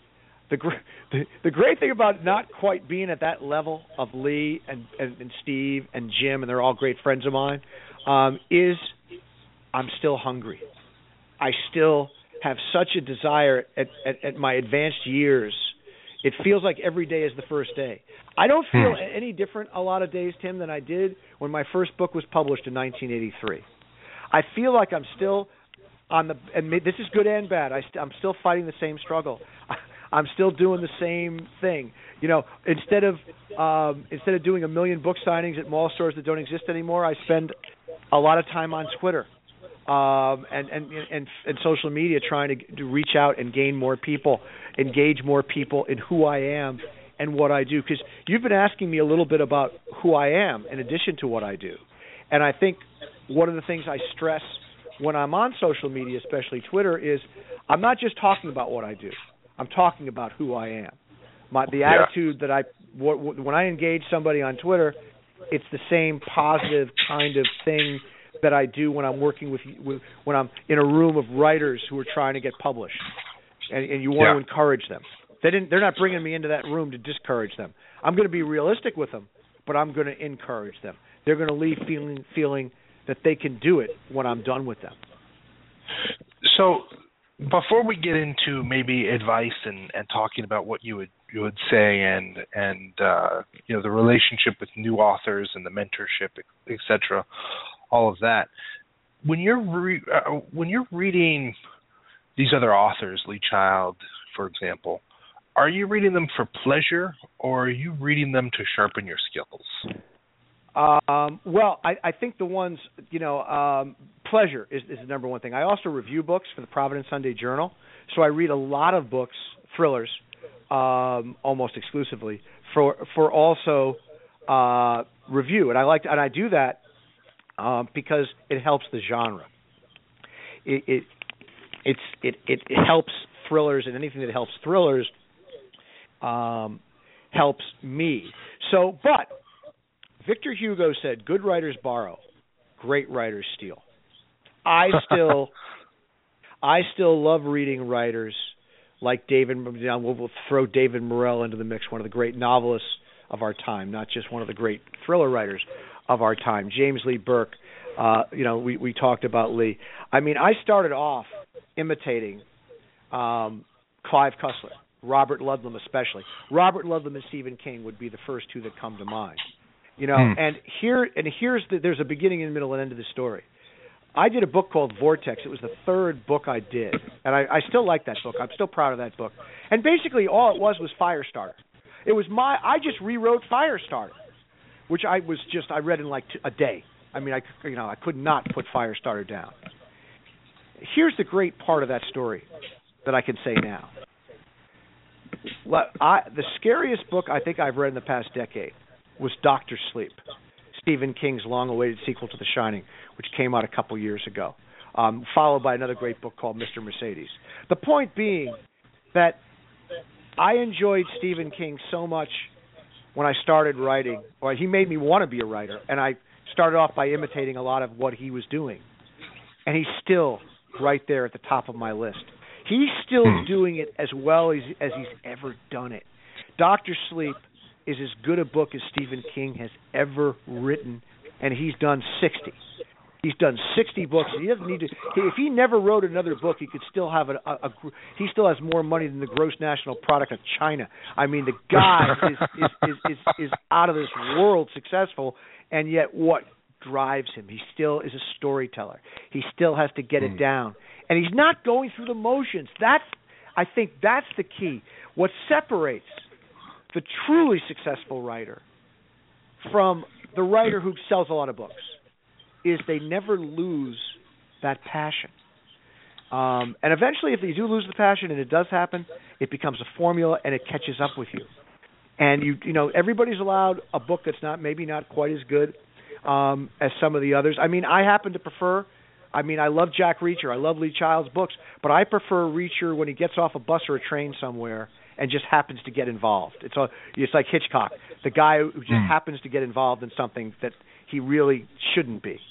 The great thing about not quite being at that level of Lee and Steve and Jim, and they're all great friends of mine, is I'm still hungry. I still have such a desire at my advanced years. It feels like every day is the first day. I don't feel any different a lot of days, Tim, than I did when my first book was published in 1983. I feel like I'm still and this is good and bad. I'm still fighting the same struggle. I'm still doing the same thing. Instead of doing 1 million book signings at mall stores that don't exist anymore, I spend a lot of time on Twitter and social media trying to reach out and gain more people, engage more people in who I am and what I do. Because you've been asking me a little bit about who I am in addition to what I do. And I think one of the things I stress when I'm on social media, especially Twitter, is I'm not just talking about what I do. I'm talking about who I am. The attitude that when I engage somebody on Twitter, it's the same positive kind of thing that I do when I'm working when I'm in a room of writers who are trying to get published, and you want to encourage them. They're not bringing me into that room to discourage them. I'm going to be realistic with them, but I'm going to encourage them. They're going to leave feeling that they can do it when I'm done with them. So, before we get into maybe advice and talking about what you would say and the relationship with new authors and the mentorship, etc., all of that, when you're reading these other authors, Lee Child, for example, are you reading them for pleasure, or are you reading them to sharpen your skills? Well, I think the ones, pleasure is the number one thing. I also review books for the Providence Sunday Journal, so I read a lot of books, thrillers, almost exclusively, for also review. And I do that because it helps the genre. It helps thrillers, and anything that helps thrillers helps me. So, but Victor Hugo said, "Good writers borrow, great writers steal." I still love reading writers like David. We'll throw David Morrell into the mix, one of the great novelists of our time, not just one of the great thriller writers of our time. James Lee Burke. We talked about Lee. I started off imitating Clive Cussler, Robert Ludlum especially. Robert Ludlum and Stephen King would be the first two that come to mind. And there's a beginning and middle and end of the story. I did a book called Vortex. It was the third book I did, and I still like that book. I'm still proud of that book. And basically, all it was Firestarter. It was I just rewrote Firestarter, which I read in like a day. I could not put Firestarter down. Here's the great part of that story that I can say now. The scariest book I think I've read in the past decade was Dr. Sleep, Stephen King's long-awaited sequel to The Shining, which came out a couple years ago, followed by another great book called Mr. Mercedes. The point being that I enjoyed Stephen King so much when I started writing, or he made me want to be a writer, and I started off by imitating a lot of what he was doing. And he's still right there at the top of my list. He's still doing it as well as he's ever done it. Dr. Sleep is as good a book as Stephen King has ever written, and he's done 60. He's done 60 books. He doesn't need to. If he never wrote another book, he could still have he still has more money than the gross national product of China. I mean, the guy is out of this world successful, and yet what drives him? He still is a storyteller. He still has to get it down, and he's not going through the motions. I think that's the key. What separates the truly successful writer from the writer who sells a lot of books is they never lose that passion. And eventually, if they do lose the passion, and it does happen, it becomes a formula, and it catches up with you. And you know, everybody's allowed a book that's maybe not quite as good as some of the others. I mean, I happen to prefer. I mean, I love Jack Reacher. I love Lee Child's books, but I prefer Reacher when he gets off a bus or a train somewhere and just happens to get involved. It's like Hitchcock, the guy who just happens to get involved in something that he really shouldn't be.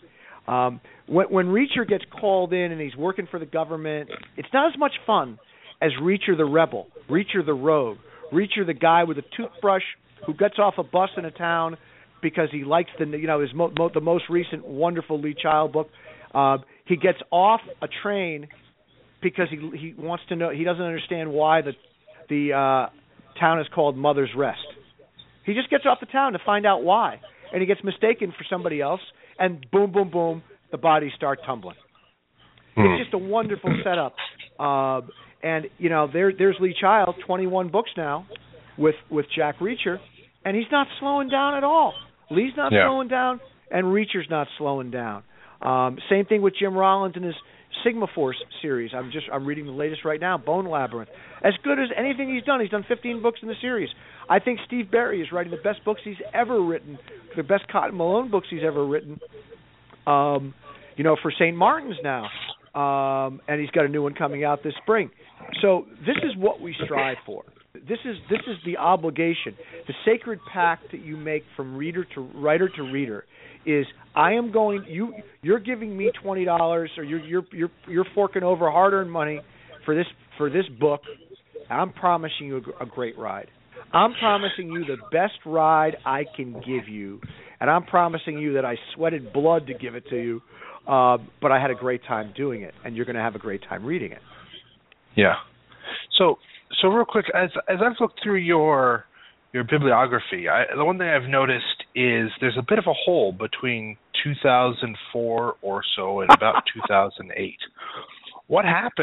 When Reacher gets called in and he's working for the government, it's not as much fun as Reacher the rebel, Reacher the rogue, Reacher the guy with a toothbrush who gets off a bus in a town because he likes the most recent wonderful Lee Child book. He gets off a train because he wants to know. He doesn't understand why the town is called Mother's Rest. He just gets off the town to find out why, and he gets mistaken for somebody else. And boom, boom, boom, the bodies start tumbling. It's just a wonderful setup. And, you know, there's Lee Child, 21 books now with Jack Reacher, and he's not slowing down at all. Lee's not slowing down, and Reacher's not slowing down. Same thing with Jim Rollins and his Sigma Force series. I'm reading the latest right now, Bone Labyrinth. As good as anything he's done. He's done 15 books in the series. I think Steve Berry is writing the best books he's ever written, the best Cotton Malone books he's ever written. You know, for St. Martin's now, and he's got a new one coming out this spring. So this is what we strive for. This is the obligation, the sacred pact that you make from writer to reader. Is I am going. You're giving me $20, or you're forking over hard-earned money for this book. I'm promising you a great ride. I'm promising you the best ride I can give you, and I'm promising you that I sweated blood to give it to you, but I had a great time doing it, and you're going to have a great time reading it. Yeah. So real quick, as I've looked through your bibliography, the one thing I've noticed is there's a bit of a hole between 2004 or so and about 2008. What happened?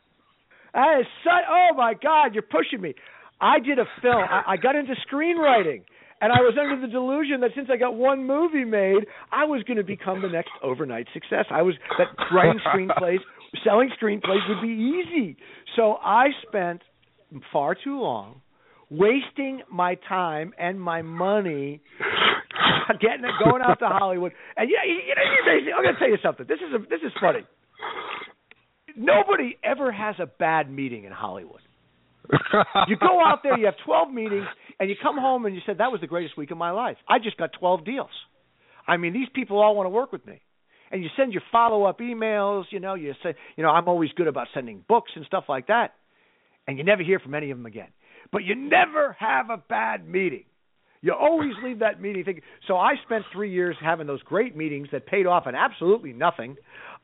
Oh, my God, you're pushing me. I did a film. I got into screenwriting, and I was under the delusion that since I got one movie made, I was going to become the next overnight success. That writing screenplays, selling screenplays would be easy. So I spent far too long wasting my time and my money going out to Hollywood. And I'm going to tell you something. This is funny. Nobody ever has a bad meeting in Hollywood. You go out there, you have 12 meetings, and you come home and you said, that was the greatest week of my life. I just got 12 deals. I mean, these people all want to work with me. And you send your follow-up emails, you say, I'm always good about sending books and stuff like that. And you never hear from any of them again. But you never have a bad meeting. You always leave that meeting thinking. So I spent 3 years having those great meetings that paid off in absolutely nothing,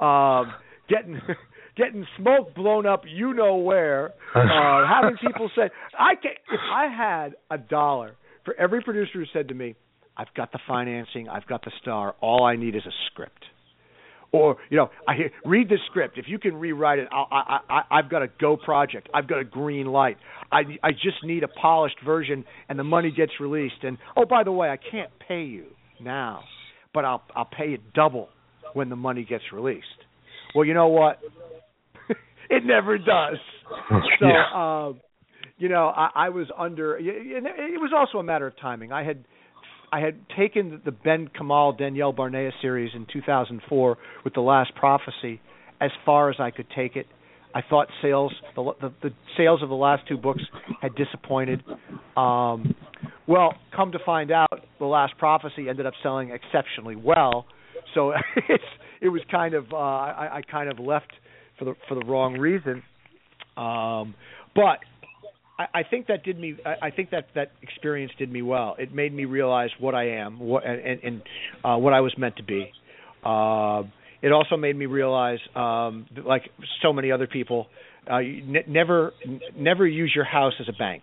getting smoke blown up where, having people say, if I had $1 for every producer who said to me, I've got the financing, I've got the star, all I need is a script. Or, read the script. If you can rewrite it, I've got a go project. I've got a green light. I just need a polished version, and the money gets released. And, oh, by the way, I can't pay you now, but I'll pay you double when the money gets released. Well, you know what? It never does. So, I was under. It was also a matter of timing. I had taken the Ben Kamal Danielle Barnea series in 2004 with The Last Prophecy as far as I could take it. I thought the sales of the last two books had disappointed. Well, come to find out, The Last Prophecy ended up selling exceptionally well. So it was kind of I kind of left for the wrong reason. But I think that did me. I think that experience did me well. It made me realize what I am, what I was meant to be. It also made me realize, like so many other people, never use your house as a bank.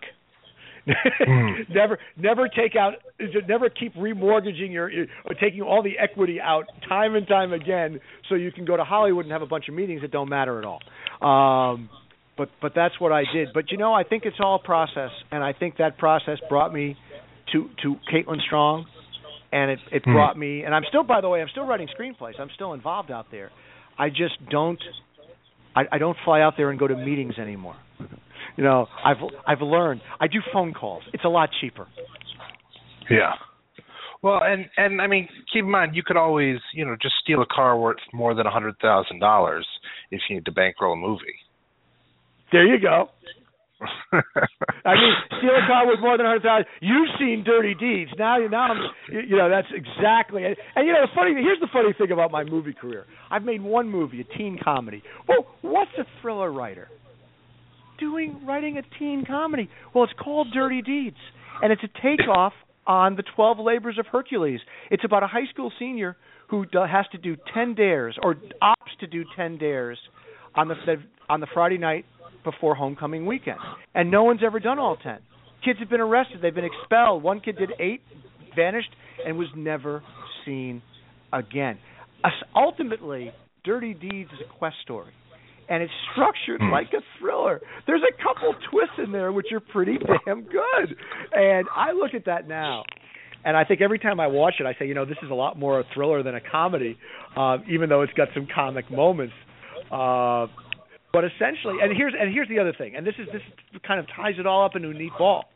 Never keep remortgaging or taking all the equity out time and time again, so you can go to Hollywood and have a bunch of meetings that don't matter at all. But that's what I did. But I think it's all a process, and I think that process brought me to Caitlin Strong, and it brought me. And I'm still writing screenplays. I'm still involved out there. I just don't. I don't fly out there and go to meetings anymore. I've learned. I do phone calls. It's a lot cheaper. Yeah. Well, and I mean, keep in mind, you could always, just steal a car worth more than $100,000 if you need to bankroll a movie. There you go. I mean, steal a car with more than $100,000. You've seen Dirty Deeds. Now that's exactly it. And here's the funny thing about my movie career. I've made one movie, a teen comedy. Well, what's a thriller writer writing a teen comedy? Well, it's called Dirty Deeds, and it's a takeoff on the 12 Labors of Hercules. It's about a high school senior who has to do 10 dares, or opts to do 10 dares on the Friday night before homecoming weekend, and no one's ever done all 10. Kids have been arrested. They've been expelled. One kid did 8, vanished, and was never seen again. Ultimately, Dirty Deeds is a quest story, and it's structured like a thriller. There's a couple twists in there which are pretty damn good, and I look at that now, and I think every time I watch it, I say, this is a lot more a thriller than a comedy, even though it's got some comic moments. But essentially, and here's the other thing, and this kind of ties it all up into a neat ball.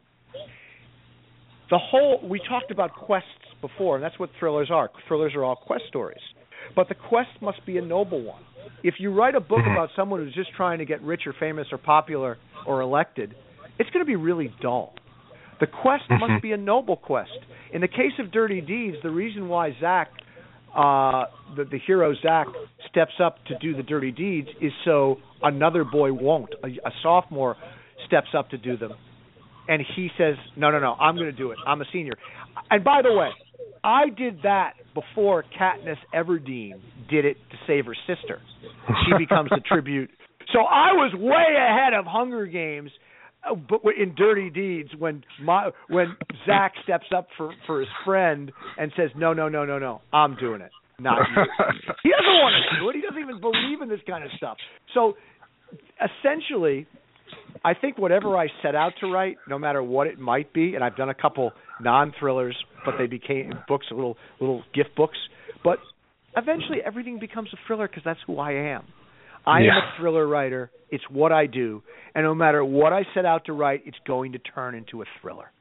We talked about quests before, and that's what thrillers are. Thrillers are all quest stories. But the quest must be a noble one. If you write a book about someone who's just trying to get rich or famous or popular or elected, it's going to be really dull. The quest must be a noble quest. In the case of Dirty Deeds, the reason why Zach, the hero Zach, steps up to do the dirty deeds is so another boy won't. A sophomore steps up to do them, and he says, no, I'm going to do it. I'm a senior. And by the way, I did that before Katniss Everdeen did it to save her sister. She becomes the tribute. So I was way ahead of Hunger Games, but in Dirty Deeds when Zach steps up for his friend and says, no, I'm doing it, not you. He doesn't want to do it. He doesn't even believe in this kind of stuff. So essentially, I think whatever I set out to write, no matter what it might be, and I've done a couple non-thrillers, but they became books, little gift books, but eventually everything becomes a thriller because that's who I am. I am a thriller writer. It's what I do. And no matter what I set out to write, it's going to turn into a thriller.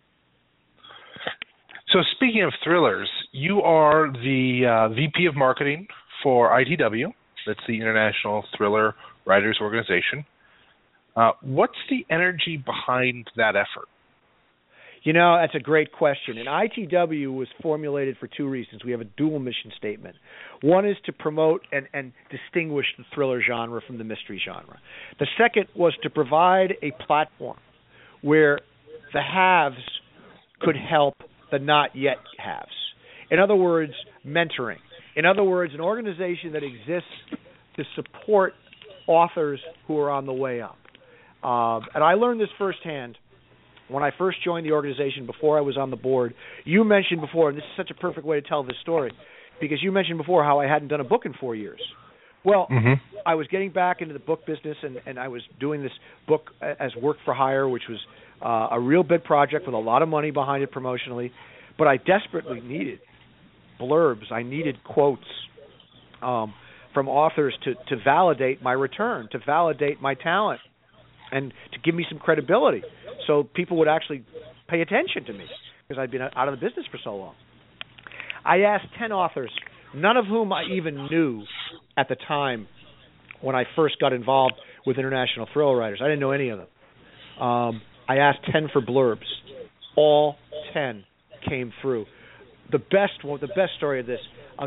So speaking of thrillers, you are the VP of Marketing for ITW. That's the International Thriller Writers Organization. What's the energy behind that effort? That's a great question. And ITW was formulated for two reasons. We have a dual mission statement. One is to promote and distinguish the thriller genre from the mystery genre. The second was to provide a platform where the haves could help the not yet haves. In other words, mentoring. In other words, an organization that exists to support authors who are on the way up. And I learned this firsthand when I first joined the organization before I was on the board. You mentioned before, and this is such a perfect way to tell this story, because you mentioned before how I hadn't done a book in 4 years. Well, I was getting back into the book business, and I was doing this book as work for hire, which was a real big project with a lot of money behind it promotionally, but I desperately needed blurbs. I needed quotes from authors to validate my return, to validate my talent, and to give me some credibility. so people would actually pay attention to me because I'd been out of the business for so long. I asked 10 authors, none of whom I even knew at the time when I first got involved with international thriller writers. I didn't know any of them. I asked 10 for blurbs. All 10 came through. The best story of this,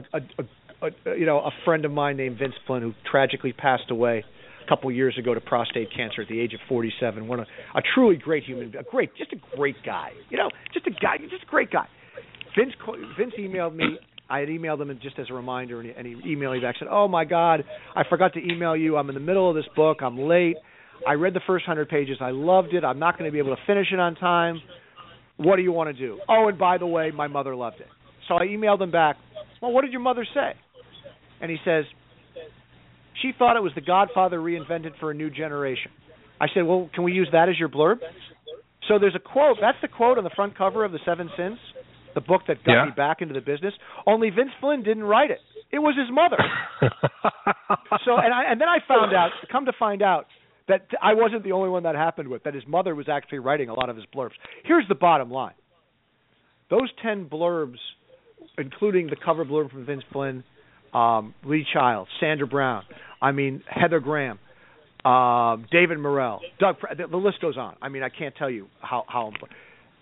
a friend of mine named Vince Flynn, who tragically passed away a couple years ago to prostate cancer at the age of 47. A truly great human, just a great guy. Just a great guy. Vince emailed me. I had emailed him just as a reminder, and he emailed me back and said, "Oh my God, I forgot to email you. I'm in the middle of this book. I'm late. I read the first 100 pages. I loved it. I'm not going to be able to finish it on time. What do you want to do? Oh, and by the way, my mother loved it." So I emailed him back, "Well, what did your mother say?" And he says, "She thought it was The Godfather reinvented for a new generation." I said, "Well, can we use that as your blurb?" So there's a quote. That's the quote on the front cover of The Seven Sins, the book that got me back into the business. Only Vince Flynn didn't write it. It was his mother. And then I come to find out, that I wasn't the only one that happened with, that his mother was actually writing a lot of his blurbs. Here's the bottom line. Those 10 blurbs, including the cover blurb from Vince Flynn, Lee Child, Sandra Brown, Heather Graham, David Morrell, Doug, the list goes on. I can't tell you how important.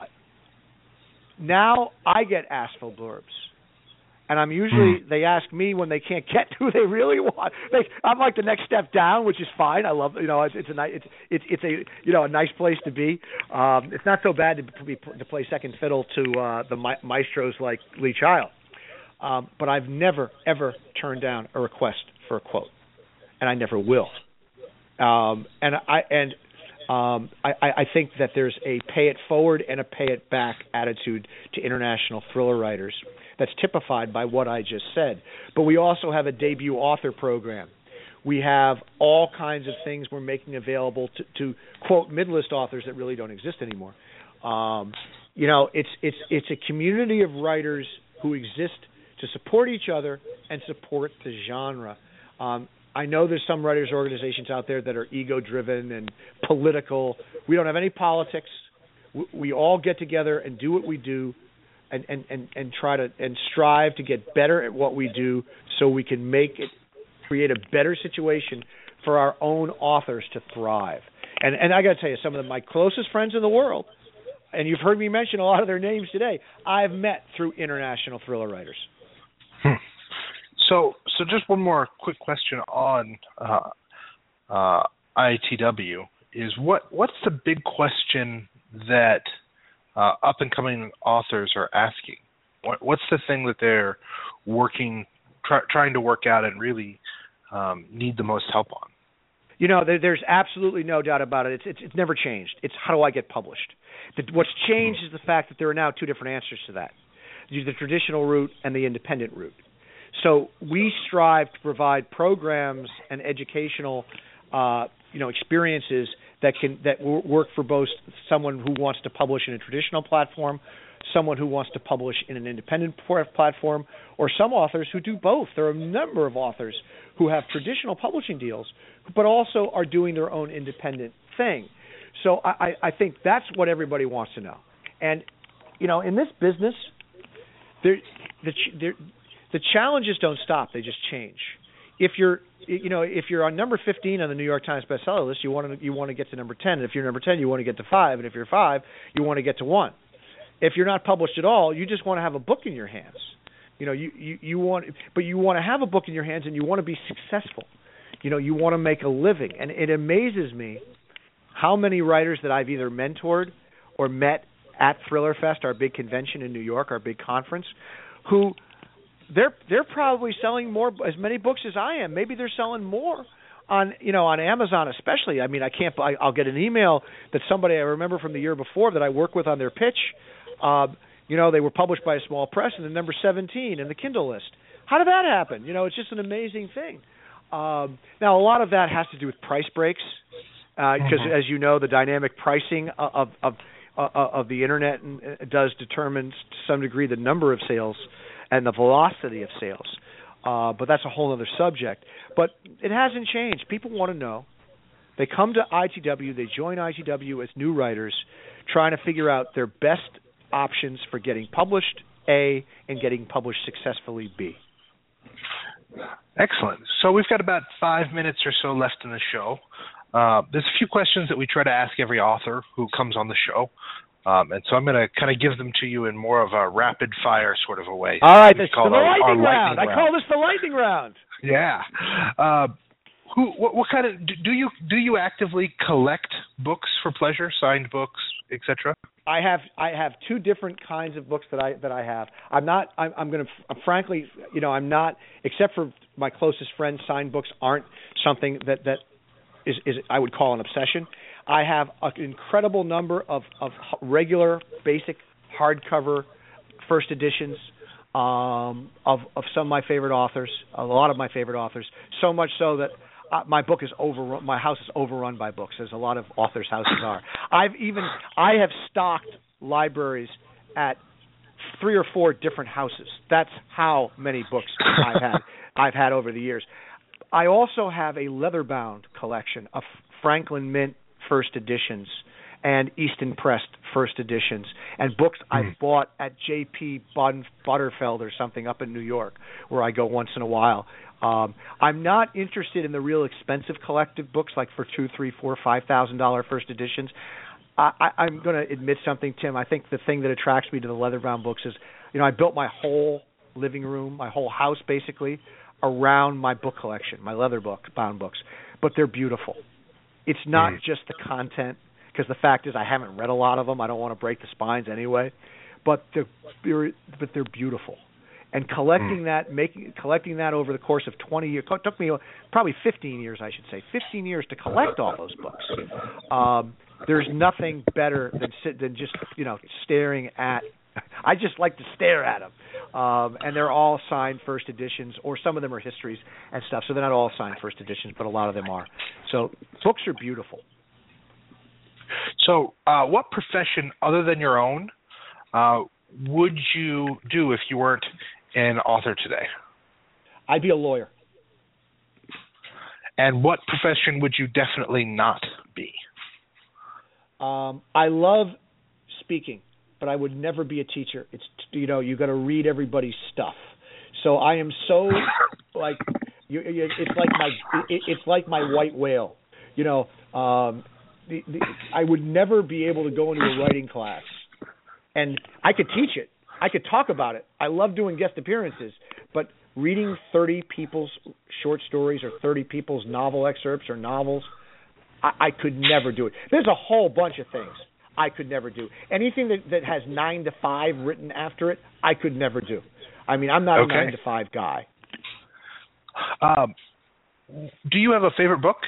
Now I get asked for blurbs. And I'm usually they ask me when they can't get who they really want. I'm like the next step down, which is fine. I love it's a nice place to be. It's not so bad to play second fiddle to the maestros like Lee Child. But I've never ever turned down a request for a quote, and I never will. I think that there's a pay it forward and a pay it back attitude to international thriller writers that's typified by what I just said. But we also have a debut author program. We have all kinds of things we're making available to quote mid-list authors that really don't exist anymore. It's a community of writers who exist to support each other and support the genre. I know there's some writers' organizations out there that are ego-driven and political. We don't have any politics. We all get together and do what we do, and try to strive to get better at what we do, so we can create a better situation for our own authors to thrive. And I got to tell you, some of my closest friends in the world, and you've heard me mention a lot of their names today, I've met through international thriller writers. So just one more quick question on ITW is what's the big question that up and coming authors are asking? What's the thing that they're trying to work out and really need the most help on? There's absolutely no doubt about it. It's never changed. It's how do I get published? What's changed is the fact that there are now two different answers to that: the traditional route and the independent route. So we strive to provide programs and educational, experiences that work for both someone who wants to publish in a traditional platform, someone who wants to publish in an independent platform, or some authors who do both. There are a number of authors who have traditional publishing deals, but also are doing their own independent thing. So I think that's what everybody wants to know. And in this business, the challenges don't stop; they just change. If you're on number 15 on the New York Times bestseller list, you want to get to number 10. And if you're number 10, you want to get to 5. And if you're 5, you want to get to 1. If you're not published at all, you just want to have a book in your hands. You want to have a book in your hands, and you want to be successful. You want to make a living. And it amazes me how many writers that I've either mentored or met at Thriller Fest, our big convention in New York, our big conference, who they're probably selling as many books as I am. Maybe they're selling more on Amazon especially. I'll get an email that somebody I remember from the year before that I work with on their pitch. They were published by a small press and they're number 17 in the Kindle list. How did that happen? It's just an amazing thing. Now a lot of that has to do with price breaks, because as you know, the dynamic pricing of the internet does determine to some degree the number of sales and the velocity of sales. But that's a whole other subject. But it hasn't changed. People want to know They come to ITW, they join ITW as new writers, trying to figure out their best options for getting published, A, and getting published successfully, B. Excellent. So we've got about 5 minutes or so left in the show. There's a few questions that we try to ask every author who comes on the show. And so I'm going to kind of give them to you in more of a rapid-fire sort of a way. All right, this is the lightning round. I call this the lightning round. Yeah. What kind of do you actively collect books for pleasure, signed books, etc.? I have two different kinds of books that I have. I'm going to frankly, I'm not, except for my closest friends, signed books aren't something that is I would call an obsession. I have an incredible number of regular, basic, hardcover first editions of some of my favorite authors, a lot of my favorite authors, so much so that my book is overrun. My house is overrun by books, as a lot of authors' houses are. I have stocked libraries at 3 or 4 different houses. That's how many books I've had over the years. I also have a leather-bound collection of Franklin Mint first editions and Easton Press first editions, and books I bought at J.P. Butterfeld or something up in New York, where I go once in a while. I'm not interested in the real expensive collective books, like for $2,000, $3,000, $4,000, $5,000 first editions. I'm going to admit something, Tim. I think the thing that attracts me to the leather-bound books is, I built my whole living room, my whole house, basically, around my book collection, my leather-bound books. But they're beautiful. It's not just the content, because the fact is I haven't read a lot of them. I don't want to break the spines anyway. But they're beautiful. And collecting that over the course of 20 years, it took me probably 15 years, I should say, 15 years to collect all those books. There's nothing better than just staring at. I just like to stare at them, and they're all signed first editions, or some of them are histories and stuff. So they're not all signed first editions, but a lot of them are. So books are beautiful. So, what profession other than your own would you do if you weren't an author today? I'd be a lawyer. And what profession would you definitely not be? I love speaking, but I would never be a teacher. It's you got to read everybody's stuff. So I am so it's like my white whale. I would never be able to go into a writing class, and I could teach it. I could talk about it. I love doing guest appearances, but reading 30 people's short stories or 30 people's novel excerpts or novels, I could never do it. There's a whole bunch of things I could never do. Anything that has 9 to 5 written after it, I could never do. I mean, I'm not a 9 to 5 guy. Do you have a favorite book?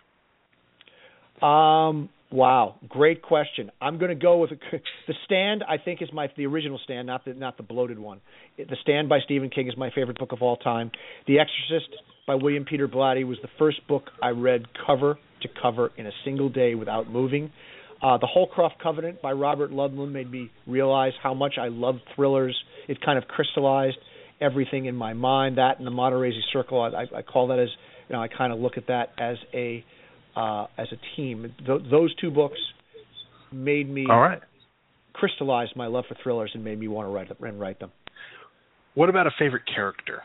Wow, great question. I'm going to go with The Stand. I think is the original Stand, not the bloated one. The Stand by Stephen King is my favorite book of all time. The Exorcist by William Peter Blatty was the first book I read cover to cover in a single day without moving. The Holcroft Covenant by Robert Ludlum made me realize how much I love thrillers. It kind of crystallized everything in my mind. That and the Monterey Circle, I call that as I kind of look at that as a team. Those two books made me crystallize my love for thrillers and made me want to write them. What about a favorite character?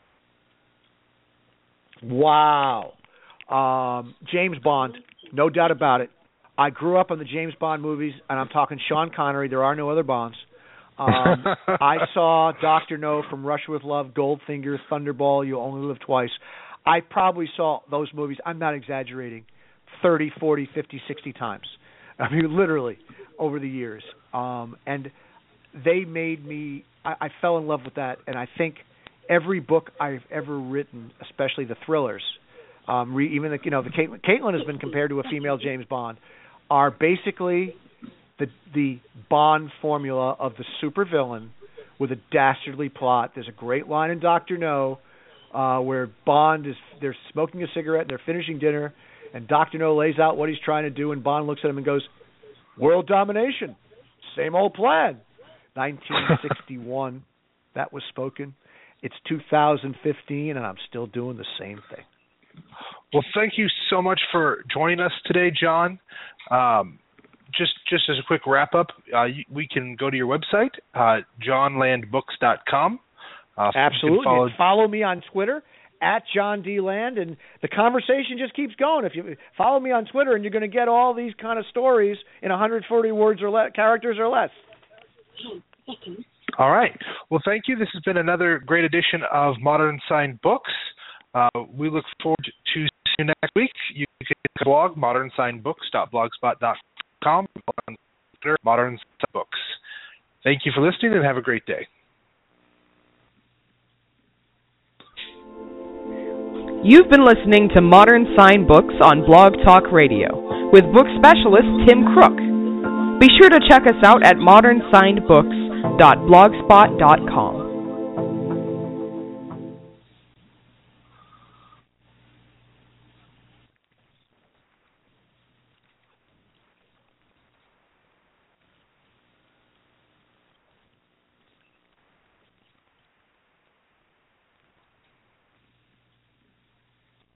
Wow. James Bond, no doubt about it. I grew up on the James Bond movies, and I'm talking Sean Connery. There are no other Bonds. I saw Dr. No, From Russia with Love, Goldfinger, Thunderball, You Only Live Twice. I probably saw those movies, I'm not exaggerating, 30, 40, 50, 60 times. I mean, literally, over the years. And they made me, I fell in love with that. And I think every book I've ever written, especially the thrillers, even Caitlin has been compared to a female James Bond, are basically the Bond formula of the supervillain with a dastardly plot. There's a great line in Dr. No, where Bond they're smoking a cigarette and they're finishing dinner, and Dr. No lays out what he's trying to do, and Bond looks at him and goes, "World domination, same old plan." 1961, that was spoken. It's 2015, and I'm still doing the same thing. Well, thank you so much for joining us today, John. Just as a quick wrap-up, we can go to your website, johnlandbooks.com. Absolutely. And follow me on Twitter, @JohnDLand, and the conversation just keeps going. If you follow me on Twitter, and you're going to get all these kind of stories in 140 words or characters or less. All right. Well, thank you. This has been another great edition of Modern Signed Books. We look forward to seeing you next week. You can blog modernsignedbooks.blogspot.com, on Twitter, Modern Signed Books. Thank you for listening, and have a great day. You've been listening to Modern Signed Books on Blog Talk Radio with book specialist Tim Crook. Be sure to check us out at modernsignedbooks.blogspot.com.